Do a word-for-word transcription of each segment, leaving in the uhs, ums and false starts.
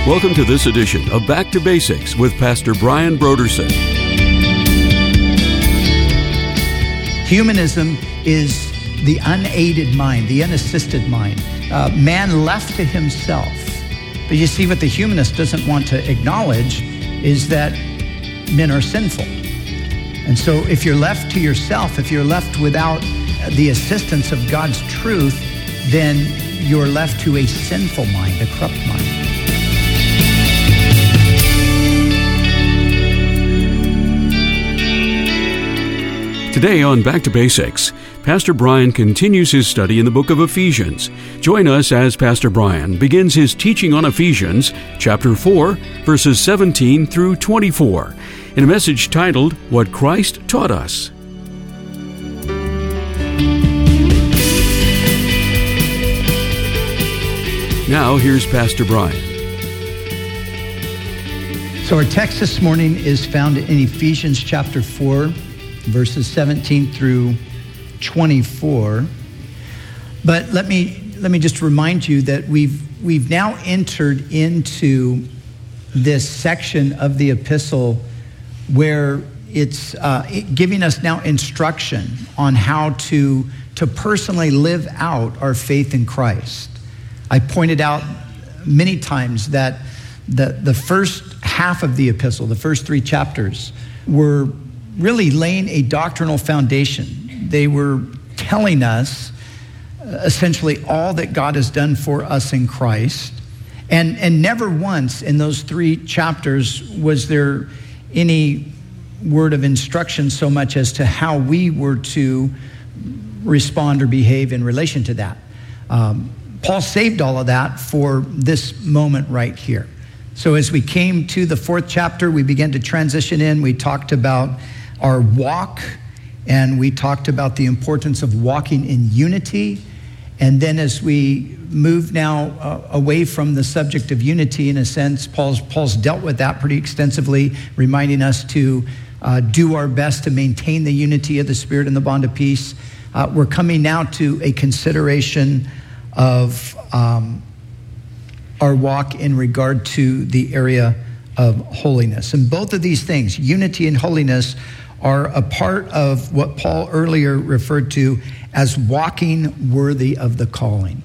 Welcome to this edition of Back to Basics with Pastor Brian Brodersen. Humanism is the unaided mind, the unassisted mind, uh, man left to himself. But you see, what the humanist doesn't want to acknowledge is that men are sinful. And so if you're left to yourself, if you're left without the assistance of God's truth, then you're left to a sinful mind, a corrupt mind. Today on Back to Basics, Pastor Brian continues his study in the book of Ephesians. Join us as Pastor Brian begins his teaching on Ephesians, chapter four, verses seventeen through twenty-four, in a message titled, What Christ Taught Us. Now, here's Pastor Brian. So our text this morning is found in Ephesians chapter four, verses seventeen through twenty-four. But let me let me just remind you that we've we've now entered into this section of the epistle where it's uh, giving us now instruction on how to to personally live out our faith in Christ. I pointed out many times that the the first half of the epistle, the first three chapters, were really laying a doctrinal foundation. They were telling us uh, essentially all that God has done for us in Christ. And, and never once in those three chapters was there any word of instruction so much as to how we were to respond or behave in relation to that. Um, Paul saved all of that for this moment right here. So as we came to the fourth chapter, we began to transition in. We talked about our walk, and we talked about the importance of walking in unity. And then as we move now uh, away from the subject of unity, in a sense, Paul's, Paul's dealt with that pretty extensively, reminding us to uh, do our best to maintain the unity of the Spirit and the bond of peace. Uh, we're coming now to a consideration of um, our walk in regard to the area of holiness. And both of these things, unity and holiness, are a part of what Paul earlier referred to as walking worthy of the calling.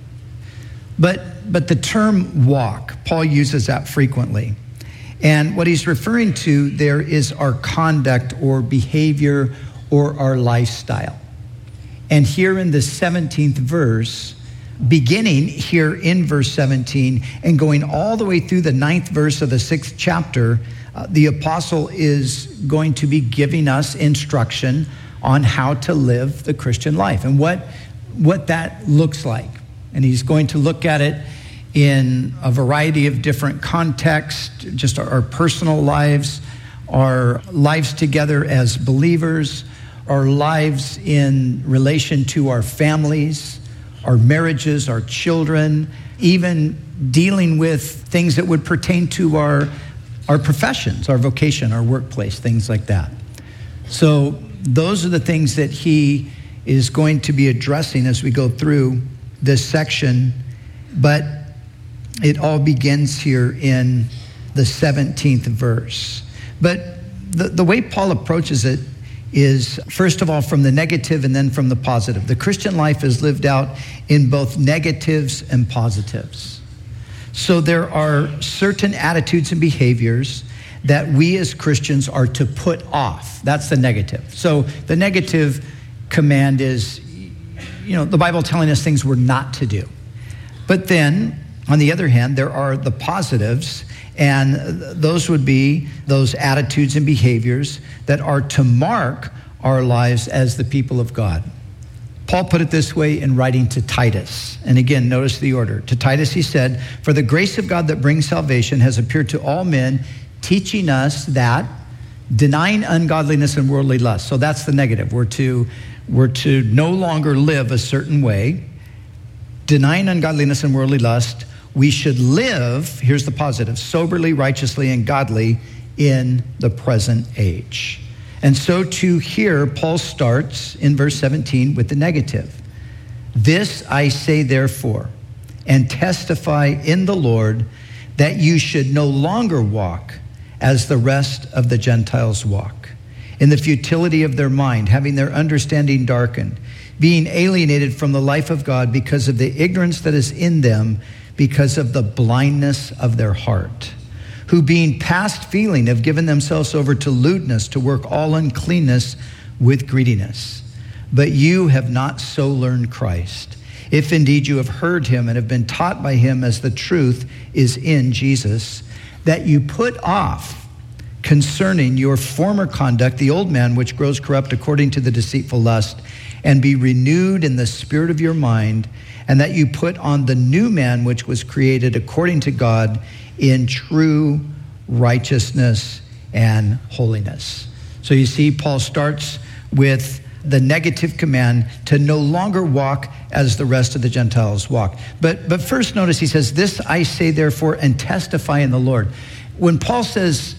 But, but the term walk, Paul uses that frequently. And what he's referring to there is our conduct or behavior or our lifestyle. And here in the seventeenth verse, beginning here in verse seventeen and going all the way through the ninth verse of the sixth chapter, uh, the apostle is going to be giving us instruction on how to live the Christian life and what, what that looks like. And he's going to look at it in a variety of different contexts, just our, our personal lives, our lives together as believers, our lives in relation to our families, our marriages, our children, even dealing with things that would pertain to our, our professions, our vocation, our workplace, things like that. So those are the things that he is going to be addressing as we go through this section. But it all begins here in the seventeenth verse. But the, the way Paul approaches it is, first of all, from the negative and then from the positive. The Christian life is lived out in both negatives and positives. So there are certain attitudes and behaviors that we as Christians are to put off. That's the negative. So the negative command is, you know, the Bible telling us things we're not to do. But then, on the other hand, there are the positives, and those would be those attitudes and behaviors that are to mark our lives as the people of God. Paul put it this way in writing to Titus. And again, notice the order. To Titus he said, "For the grace of God that brings salvation has appeared to all men, teaching us that denying ungodliness and worldly lust." So that's the negative. We're to, we're to no longer live a certain way. Denying ungodliness and worldly lust, we should live, here's the positive, soberly, righteously, and godly in the present age. And so to here, Paul starts in verse seventeen with the negative. "This I say therefore, and testify in the Lord, that you should no longer walk as the rest of the Gentiles walk, in the futility of their mind, having their understanding darkened, being alienated from the life of God because of the ignorance that is in them, because of the blindness of their heart, who being past feeling have given themselves over to lewdness, to work all uncleanness with greediness. But you have not so learned Christ, if indeed you have heard him and have been taught by him as the truth is in Jesus, that you put off concerning your former conduct the old man which grows corrupt according to the deceitful lust, and be renewed in the spirit of your mind, and that you put on the new man which was created according to God in true righteousness and holiness. So you see, Paul starts with the negative command to no longer walk as the rest of the Gentiles walk. But, but first notice he says, this I say therefore and testify in the Lord. When Paul says,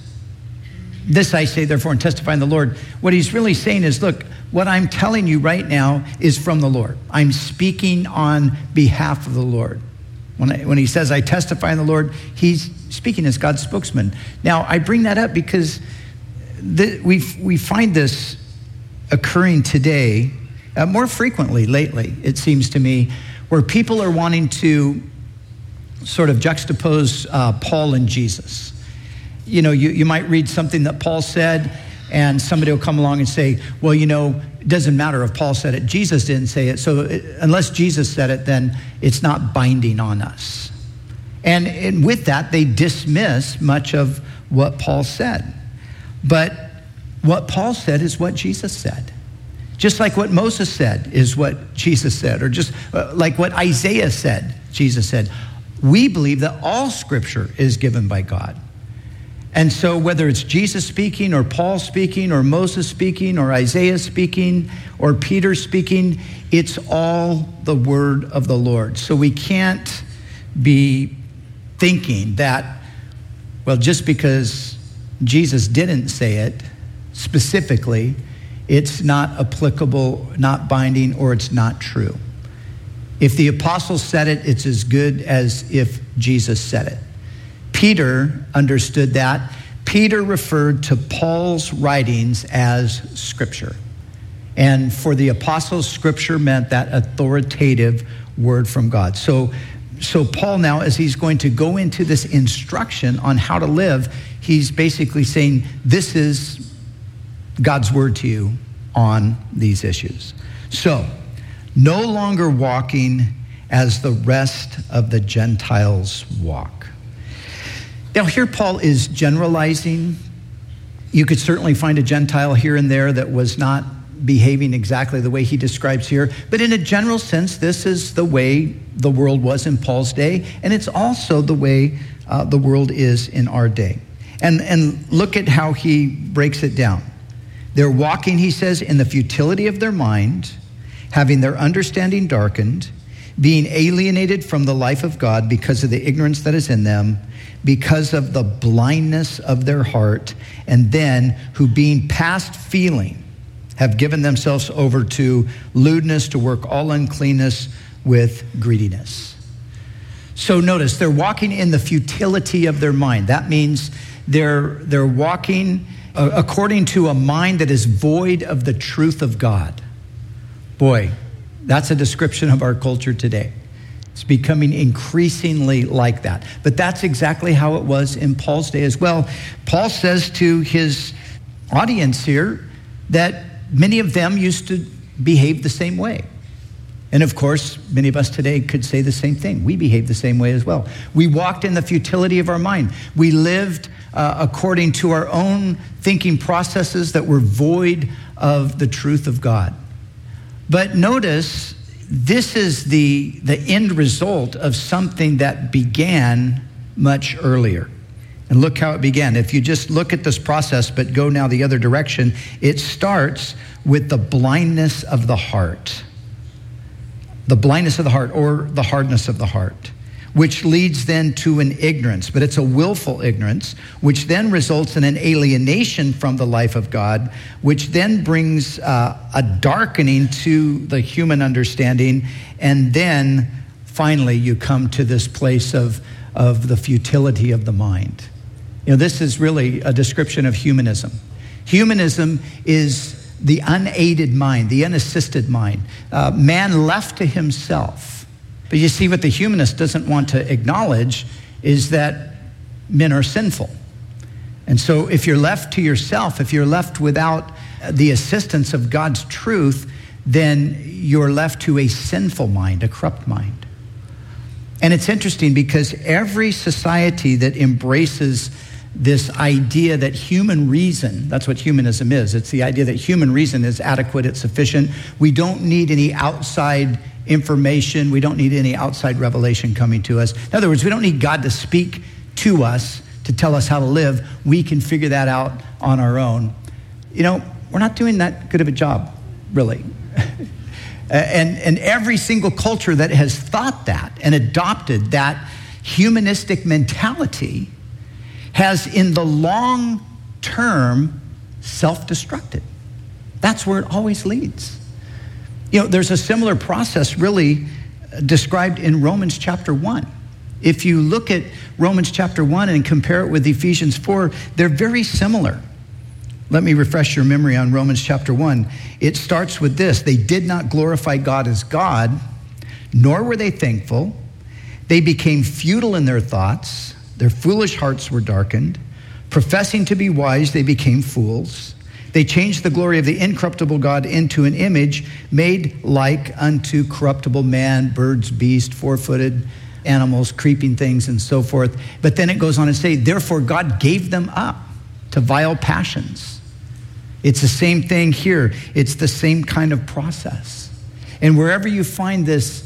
this I say therefore and testify in the Lord, what he's really saying is, look, what I'm telling you right now is from the Lord. I'm speaking on behalf of the Lord. When, I, when he says, I testify in the Lord, he's speaking as God's spokesman. Now, I bring that up because the, we we find this occurring today uh, more frequently lately, it seems to me, where people are wanting to sort of juxtapose uh, Paul and Jesus. You know, you, you might read something that Paul said, and somebody will come along and say, well, you know, it doesn't matter if Paul said it. Jesus didn't say it. So it, unless Jesus said it, then it's not binding on us. And, and with that, they dismiss much of what Paul said. But what Paul said is what Jesus said. Just like what Moses said is what Jesus said, or just like what Isaiah said, Jesus said. We believe that all scripture is given by God. And so whether it's Jesus speaking or Paul speaking or Moses speaking or Isaiah speaking or Peter speaking, it's all the word of the Lord. So we can't be thinking that, well, just because Jesus didn't say it specifically, it's not applicable, not binding, or it's not true. If the apostles said it, it's as good as if Jesus said it. Peter understood that. Peter referred to Paul's writings as scripture. And for the apostles, scripture meant that authoritative word from God. So, so Paul now, as he's going to go into this instruction on how to live, he's basically saying, this is God's word to you on these issues. So, no longer walking as the rest of the Gentiles walk. Now, here Paul is generalizing. You could certainly find a Gentile here and there that was not behaving exactly the way he describes here. But in a general sense, this is the way the world was in Paul's day, and it's also the way uh, the world is in our day. And, and look at how he breaks it down. They're walking, he says, in the futility of their mind, having their understanding darkened, being alienated from the life of God because of the ignorance that is in them, because of the blindness of their heart, and then who being past feeling have given themselves over to lewdness, to work all uncleanness with greediness. So notice, they're walking in the futility of their mind. That means they're, they're walking uh, according to a mind that is void of the truth of God. Boy, that's a description of our culture today. It's becoming increasingly like that. But that's exactly how it was in Paul's day as well. Paul says to his audience here that many of them used to behave the same way. And of course, many of us today could say the same thing. We behave the same way as well. We walked in the futility of our mind. We lived uh, according to our own thinking processes that were void of the truth of God. But notice, this is the, the end result of something that began much earlier. And look how it began. If you just look at this process, but go now the other direction, it starts with the blindness of the heart. The blindness of the heart, or the hardness of the heart, which leads then to an ignorance, but it's a willful ignorance, which then results in an alienation from the life of God, which then brings uh, a darkening to the human understanding, and then finally you come to this place of, of the futility of the mind. You know, this is really a description of humanism. Humanism is the unaided mind, the unassisted mind, uh, man left to himself. But you see, what the humanist doesn't want to acknowledge is that men are sinful. And so if you're left to yourself, if you're left without the assistance of God's truth, then you're left to a sinful mind, a corrupt mind. And it's interesting because every society that embraces this idea that human reason, that's what humanism is. It's the idea that human reason is adequate, it's sufficient. We don't need any outside information. We don't need any outside revelation coming to us. In other words, we don't need God to speak to us to tell us how to live. We can figure that out on our own. You know, we're not doing that good of a job, really. and, and every single culture that has thought that and adopted that humanistic mentality has in the long term self-destructed. That's where it always leads. You know, there's a similar process really described in Romans chapter one. If you look at Romans chapter one and compare it with Ephesians four, they're very similar. Let me refresh your memory on Romans chapter one. It starts with this: they did not glorify God as God, nor were they thankful. They became futile in their thoughts. Their foolish hearts were darkened. Professing to be wise, they became fools. They changed the glory of the incorruptible God into an image made like unto corruptible man, birds, beasts, four-footed animals, creeping things, and so forth. But then it goes on to say, therefore God gave them up to vile passions. It's the same thing here. It's the same kind of process. And wherever you find this,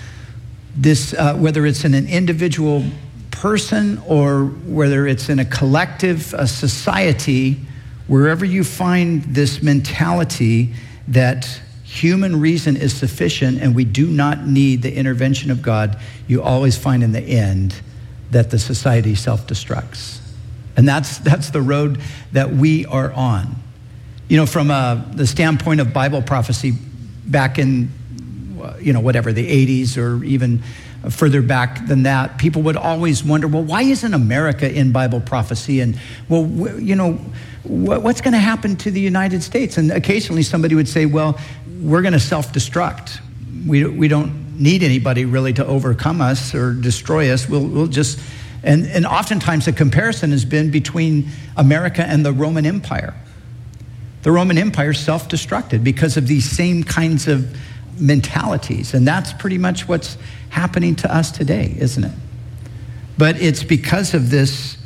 this uh, whether it's in an individual person or whether it's in a collective, a society, wherever you find this mentality that human reason is sufficient and we do not need the intervention of God, you always find in the end that the society self-destructs. And that's that's the road that we are on. You know, from uh, the standpoint of Bible prophecy back in, you know, whatever, the eighties or even further back than that, people would always wonder, well, why isn't America in Bible prophecy? And, well, you know, what's going to happen to the United States? And occasionally somebody would say, well, we're going to self-destruct. We, we don't need anybody really to overcome us or destroy us. We'll, we'll just, and, and oftentimes the comparison has been between America and the Roman Empire. The Roman Empire self-destructed because of these same kinds of mentalities. And that's pretty much what's happening to us today, isn't it? But it's because of this,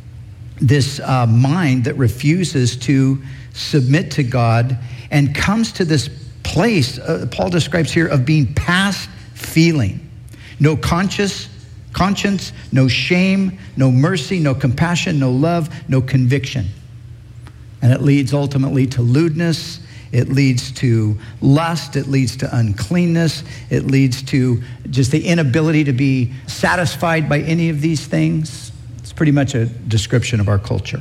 this uh, mind that refuses to submit to God and comes to this place, uh, Paul describes here, of being past feeling. No conscious, conscience, no shame, no mercy, no compassion, no love, no conviction. And it leads ultimately to lewdness. It leads to lust. It leads to uncleanness. It leads to just the inability to be satisfied by any of these things. It's pretty much a description of our culture.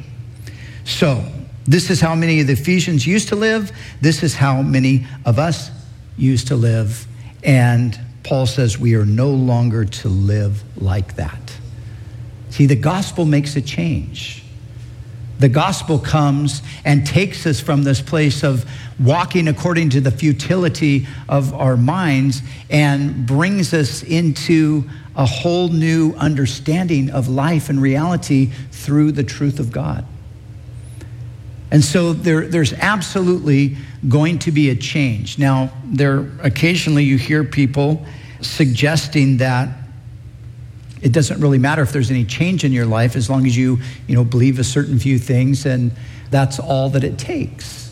So this is how many of the Ephesians used to live. This is how many of us used to live. And Paul says we are no longer to live like that. See, the gospel makes a change. The gospel comes and takes us from this place of walking according to the futility of our minds and brings us into a whole new understanding of life and reality through the truth of God. And so there, there's absolutely going to be a change. Now, there occasionally you hear people suggesting that it doesn't really matter if there's any change in your life as long as you, you know, believe a certain few things, and that's all that it takes.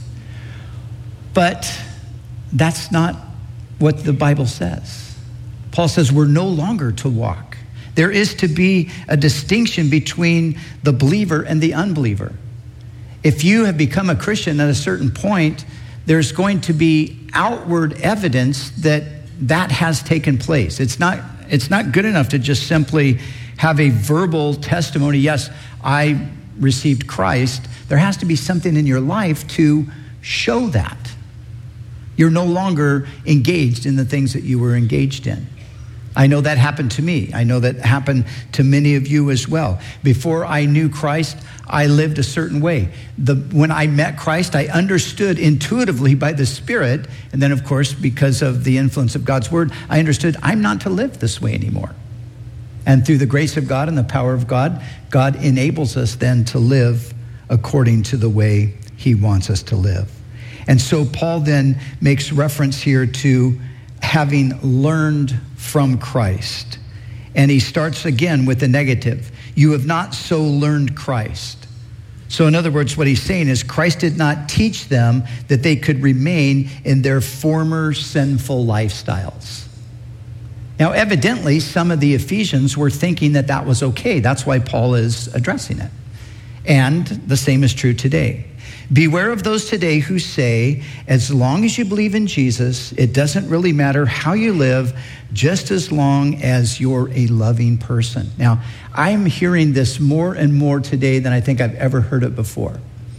But that's not what the Bible says. Paul says we're no longer to walk. There is to be a distinction between the believer and the unbeliever. If you have become a Christian at a certain point, there's going to be outward evidence that that has taken place. It's not It's not good enough to just simply have a verbal testimony. Yes, I received Christ. There has to be something in your life to show that. You're no longer engaged in the things that you were engaged in. I know that happened to me. I know that happened to many of you as well. Before I knew Christ, I lived a certain way. The, when I met Christ, I understood intuitively by the Spirit, and then of course, because of the influence of God's word, I understood I'm not to live this way anymore. And through the grace of God and the power of God, God enables us then to live according to the way he wants us to live. And so Paul then makes reference here to having learned from Christ. And he starts again with the negative. You have not so learned Christ. So in other words, what he's saying is Christ did not teach them that they could remain in their former sinful lifestyles. Now, evidently, some of the Ephesians were thinking that that was okay. That's why Paul is addressing it. And the same is true today. Beware of those today who say, as long as you believe in Jesus, it doesn't really matter how you live, just as long as you're a loving person. Now, I'm hearing this more and more today than I think I've ever heard it before.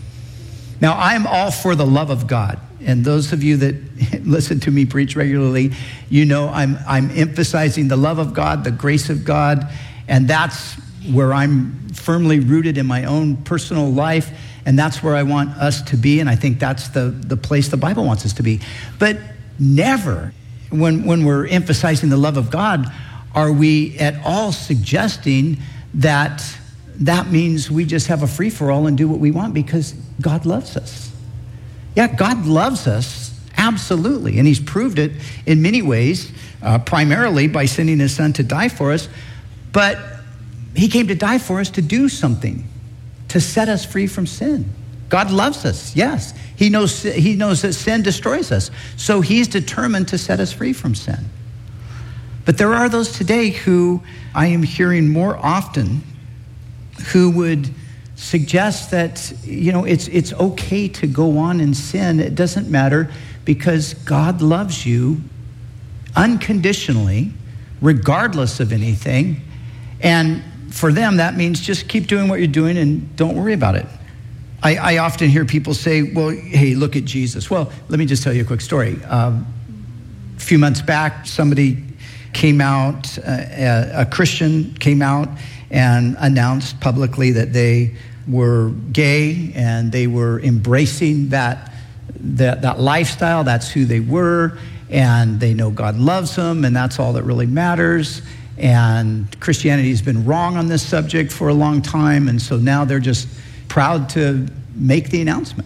Now, I'm all for the love of God. And those of you that listen to me preach regularly, you know I'm, I'm emphasizing the love of God, the grace of God, and that's where I'm firmly rooted in my own personal life. And that's where I want us to be. And I think that's the, the place the Bible wants us to be. But never, when, when we're emphasizing the love of God, are we at all suggesting that that means we just have a free-for-all and do what we want because God loves us. Yeah, God loves us, absolutely. And he's proved it in many ways, uh, primarily by sending his son to die for us. But he came to die for us to do something, to set us free from sin. God loves us, yes. He knows, he knows that sin destroys us. So he's determined to set us free from sin. But there are those today who I am hearing more often who would suggest that, you know, it's, it's okay to go on in sin. It doesn't matter because God loves you unconditionally, regardless of anything. And for them, that means just keep doing what you're doing and don't worry about it. I, I often hear people say, well, hey, look at Jesus. Well, let me just tell you a quick story. Um, a few months back, somebody came out, uh, a, a Christian came out and announced publicly that they were gay and they were embracing that, that, that lifestyle. That's who they were. And they know God loves them and that's all that really matters. And Christianity has been wrong on this subject for a long time, and so now they're just proud to make the announcement.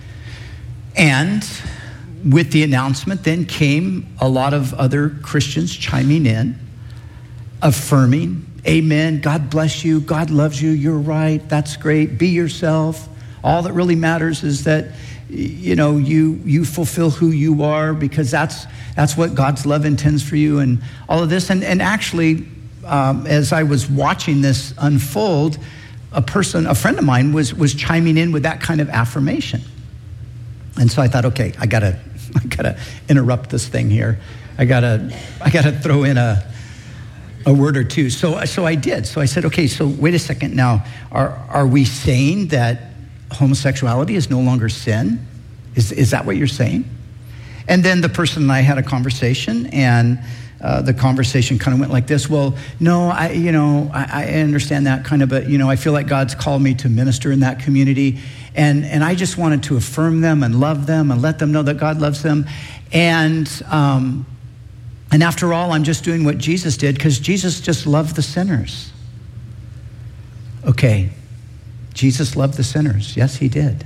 And with the announcement then came a lot of other Christians chiming in, affirming, amen, God bless you, God loves you, you're right, that's great, be yourself. All that really matters is that, you know, you you fulfill who you are because that's that's what God's love intends for you and all of this. And, and actually, um, as I was watching this unfold, a person, a friend of mine was was chiming in with that kind of affirmation. And so I thought, okay, I gotta, I gotta interrupt this thing here. I gotta, I gotta throw in a, a word or two. So, so I did. So I said, okay, so wait a second. Now, are are we saying that homosexuality is no longer sin? Is is that what you're saying? And then the person and I had a conversation, and uh, the conversation kind of went like this. Well, no, I, you know, I, I understand that kind of, but you know, I feel like God's called me to minister in that community, and and I just wanted to affirm them and love them and let them know that God loves them, and um, and after all, I'm just doing what Jesus did because Jesus just loved the sinners. Okay. Jesus loved the sinners. Yes, he did.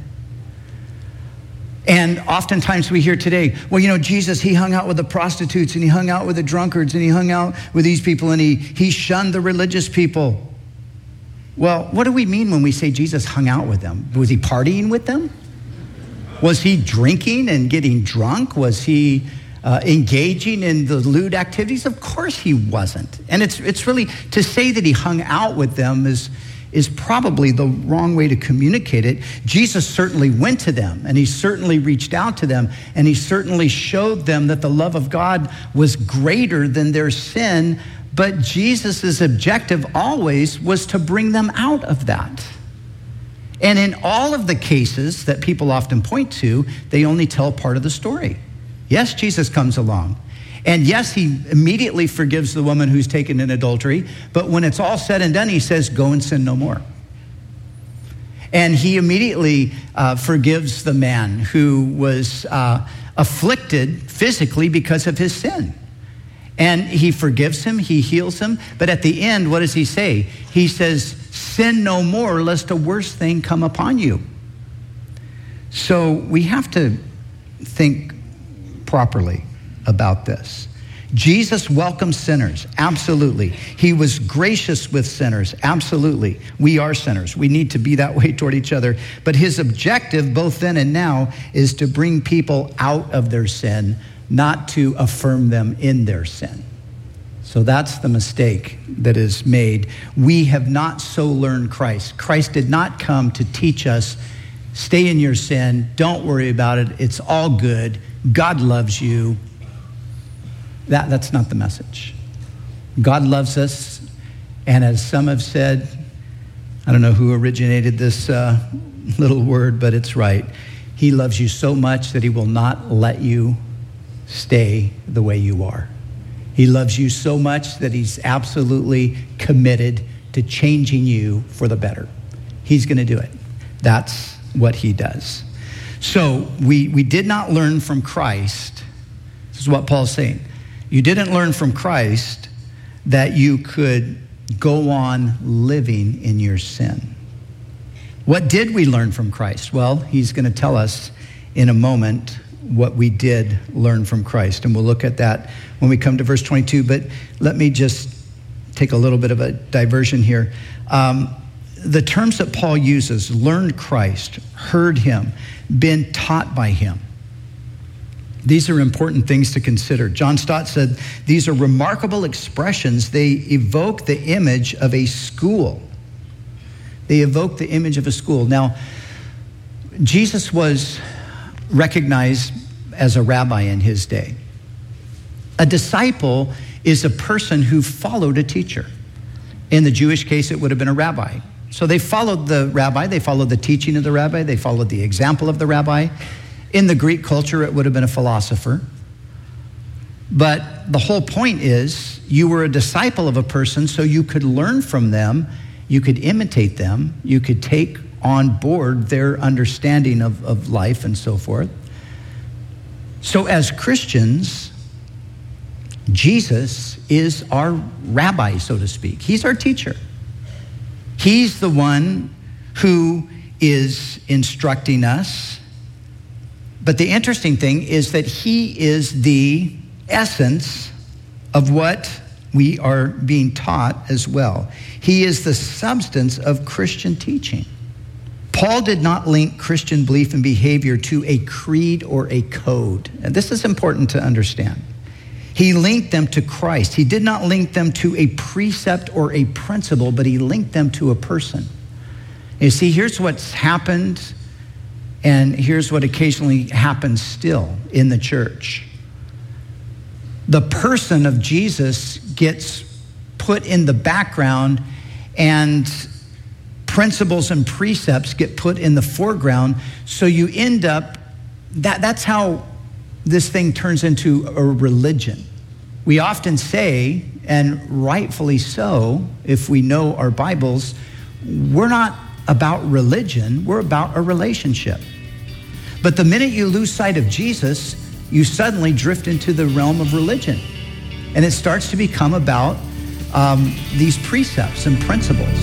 And oftentimes we hear today, well, you know, Jesus, he hung out with the prostitutes and he hung out with the drunkards and he hung out with these people and he, he shunned the religious people. Well, what do we mean when we say Jesus hung out with them? Was he partying with them? Was he drinking and getting drunk? Was he uh, engaging in the lewd activities? Of course he wasn't. And it's it's really, to say that he hung out with them is is probably the wrong way to communicate it. Jesus certainly went to them, and he certainly reached out to them, and he certainly showed them that the love of God was greater than their sin, but Jesus's objective always was to bring them out of that. And in all of the cases that people often point to, they only tell part of the story. Yes, Jesus comes along, And yes, he immediately forgives the woman who's taken in adultery, but when it's all said and done, he says, go and sin no more. And he immediately uh, forgives the man who was uh, afflicted physically because of his sin. And he forgives him, he heals him, but at the end, what does he say? He says, sin no more, lest a worse thing come upon you. So we have to think properly about this. Jesus welcomes sinners, absolutely. He was gracious with sinners, absolutely. We are sinners. We need to be that way toward each other. But his objective, both then and now, is to bring people out of their sin, not to affirm them in their sin. So that's the mistake that is made. We have not so learned Christ. Christ did not come to teach us, stay in your sin, don't worry about it, it's all good, God loves you. That, that's not the message. God loves us, and as some have said, I don't know who originated this uh, little word, but it's right. He loves you so much that he will not let you stay the way you are. He loves you so much that he's absolutely committed to changing you for the better. He's going to do it. That's what he does. So we, we did not learn from Christ. This is what Paul's saying. You didn't learn from Christ that you could go on living in your sin. What did we learn from Christ? Well, he's going to tell us in a moment what we did learn from Christ. And we'll look at that when we come to verse twenty-two. But let me just take a little bit of a diversion here. Um, the terms that Paul uses, learned Christ, heard him, been taught by him. These are important things to consider. John Stott said, these are remarkable expressions. They evoke the image of a school. They evoke the image of a school. Now, Jesus was recognized as a rabbi in his day. A disciple is a person who followed a teacher. In the Jewish case, it would have been a rabbi. So they followed the rabbi, they followed the teaching of the rabbi, they followed the example of the rabbi. In the Greek culture, it would have been a philosopher. But the whole point is, you were a disciple of a person so you could learn from them, you could imitate them, you could take on board their understanding of, of life and so forth. So as Christians, Jesus is our rabbi, so to speak. He's our teacher. He's the one who is instructing us. But the interesting thing is that he is the essence of what we are being taught as well. He is the substance of Christian teaching. Paul did not link Christian belief and behavior to a creed or a code. And this is important to understand. He linked them to Christ. He did not link them to a precept or a principle, but he linked them to a person. You see, here's what's happened, and here's what occasionally happens still in the church. The person of Jesus gets put in the background, and principles and precepts get put in the foreground. So you end up, that, that's how this thing turns into a religion. We often say, and rightfully so, if we know our Bibles, we're not about religion, we're about a relationship. But the minute you lose sight of Jesus, you suddenly drift into the realm of religion. And it starts to become about um, these precepts and principles.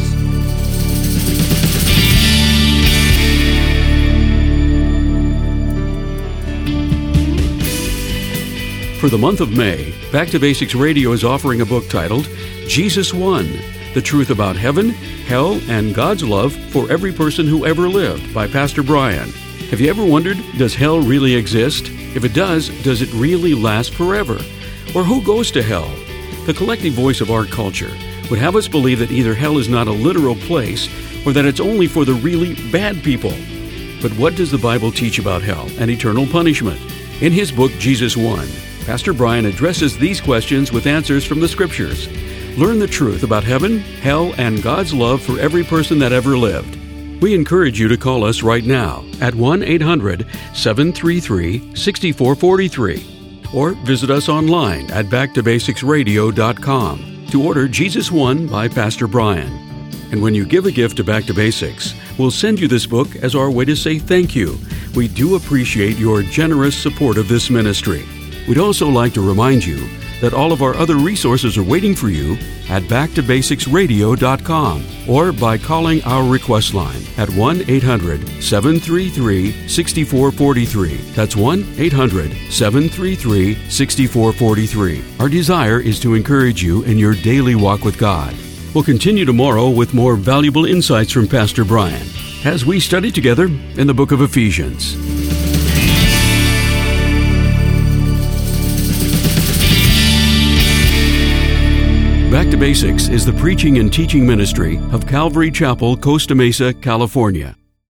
For the month of May, Back to Basics Radio is offering a book titled Jesus Won, The Truth About Heaven, Hell, and God's Love for Every Person Who Ever Lived by Pastor Brian. Have you ever wondered, does hell really exist? If it does, does it really last forever? Or who goes to hell? The collective voice of our culture would have us believe that either hell is not a literal place or that it's only for the really bad people. But what does the Bible teach about hell and eternal punishment? In his book, Jesus Won, Pastor Brian addresses these questions with answers from the Scriptures. Learn the truth about heaven, hell, and God's love for every person that ever lived. We encourage you to call us right now at one eight hundred seven three three six four four three. or visit us online at back to basics radio dot com to order Jesus One by Pastor Brian. And when you give a gift to Back to Basics, we'll send you this book as our way to say thank you. We do appreciate your generous support of this ministry. We'd also like to remind you that all of our other resources are waiting for you at back to basics radio dot com or by calling our request line at one eight hundred seven three three six four four three. That's one eight hundred seven three three six four four three. Our desire is to encourage you in your daily walk with God. We'll continue tomorrow with more valuable insights from Pastor Brian as we study together in the book of Ephesians. Back to Basics is the preaching and teaching ministry of Calvary Chapel, Costa Mesa, California.